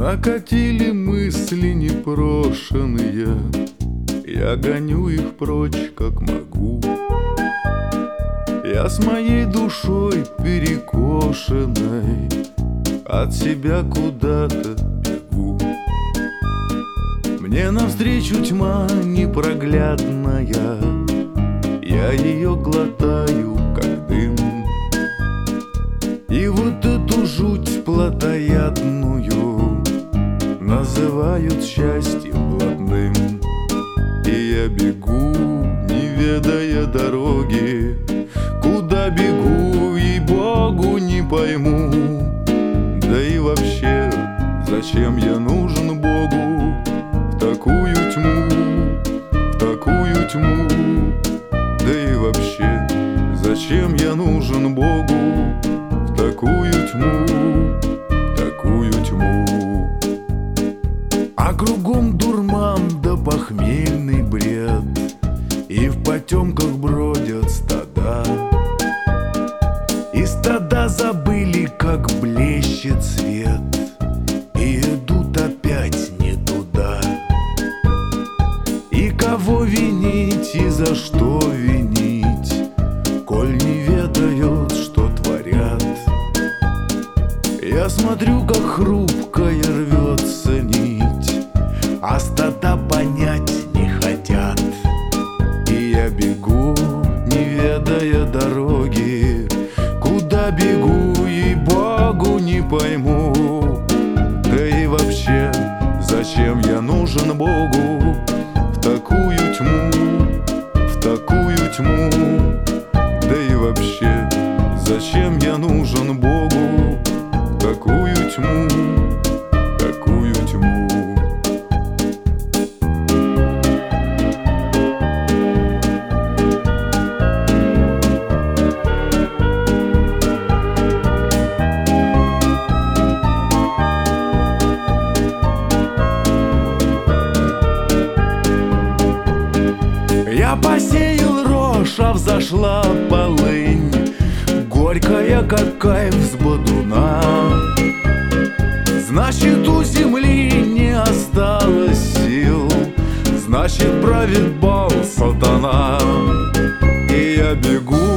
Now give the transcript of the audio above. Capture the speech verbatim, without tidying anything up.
Накатили мысли непрошеные, я гоню их прочь, как могу. Я с моей душой перекошенной от себя куда-то бегу. Мне навстречу тьма непроглядная, я ее глотаю, как дым. И вот эту жуть плотоядную называют счастьем блатным. И я бегу, не ведая дороги, куда бегу, ей-богу, не пойму. Да и вообще, зачем я нужен Богу в такую тьму, в такую тьму? Да и вообще, зачем я нужен Богу в такую тьму, в такую тьму? А кругом дурман да похмельный бред, и в потемках бродят стада. И стада забыли, как блещет свет, и идут опять не туда. И кого винить и за что винить, коль не ведают, что творят? Я смотрю, как хрупкая рвется нить, а стада понять не хотят. И я бегу, не ведая дороги, куда бегу, ей-богу, не пойму. Да и вообще, зачем я нужен Богу в такую тьму, в такую тьму? Да и вообще, зачем я нужен Богу в такую тьму, в такую тьму? Я посеял рожь, а взошла полынь, горькая, как кайф с бодуна. Значит, у земли не осталось сил, значит, правит бал сатана. И я бегу,